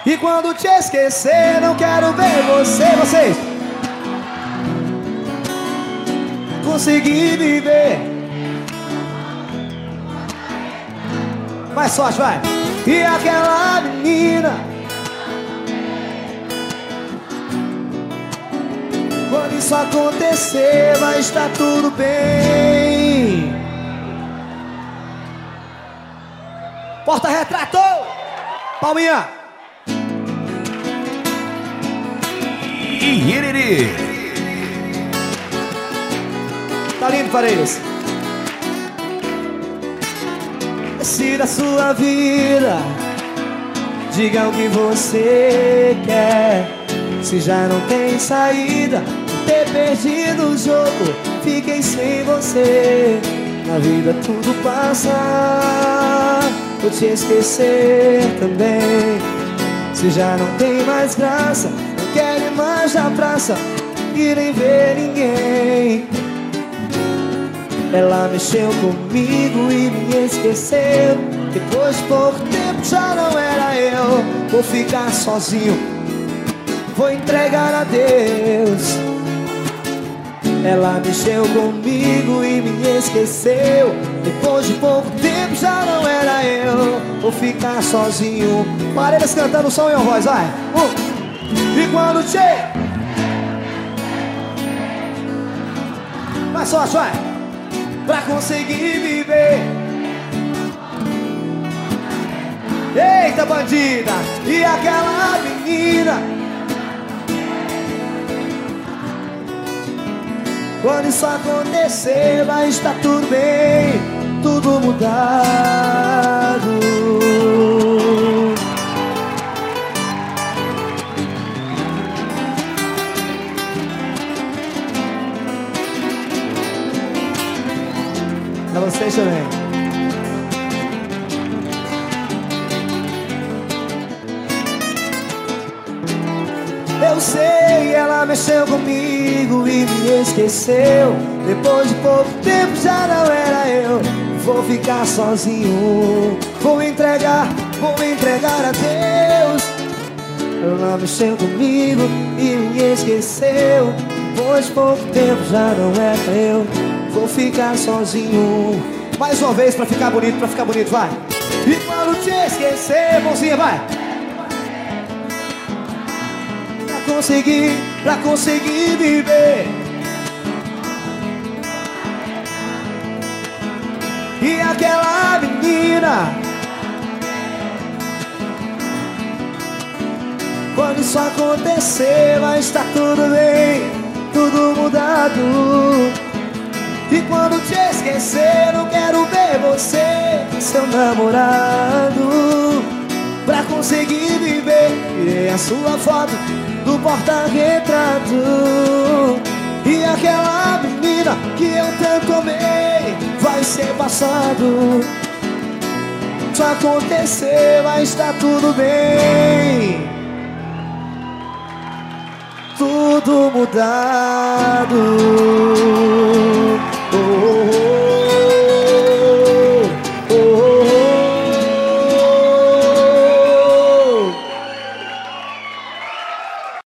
E quando te esquecer, não quero ver vocês conseguir viver. Mais forte, vai. E aquela menina, quando isso acontecer, vai estar tudo bem. Porta-retrato, palminha. Ihererê. Tá lindo, Paredes. Decida a sua vida, diga o que você quer. Se já não tem saída, ter perdido o jogo, fiquei sem você. Na vida tudo passa, vou te esquecer também. Se já não tem mais graça, não quero ir mais na praça e nem ver ninguém. Ela mexeu comigo e me esqueceu. Depois de pouco tempo já não era eu. Vou ficar sozinho, vou entregar a Deus. Ela mexeu comigo e me esqueceu. Depois de pouco tempo já não era eu. Vou ficar sozinho. Paredes cantando som e voz, vai. E quando te... Mais sorte, vai. Pra conseguir viver. Eita, bandida. E aquela menina, quando isso acontecer, vai estar tudo bem, tudo mudado. Pra vocês também. Eu sei, ela mexeu comigo e me esqueceu. Depois de pouco tempo já não era eu. Vou ficar sozinho, vou entregar a Deus. Ela mexeu comigo e me esqueceu. Depois de pouco tempo já não era eu. Vou ficar sozinho. Mais uma vez pra ficar bonito, vai. E quando te esquecer, mãozinha, vai. Pra conseguir viver. E aquela menina, quando isso acontecer, vai estar tudo bem, tudo mudado. E quando te esquecer, não quero ver você, seu namorado. Pra conseguir viver, tirei a sua foto do porta-retrato. E aquela menina que eu tanto amei vai ser passado. Se acontecer, vai estar tudo bem, tudo mudado.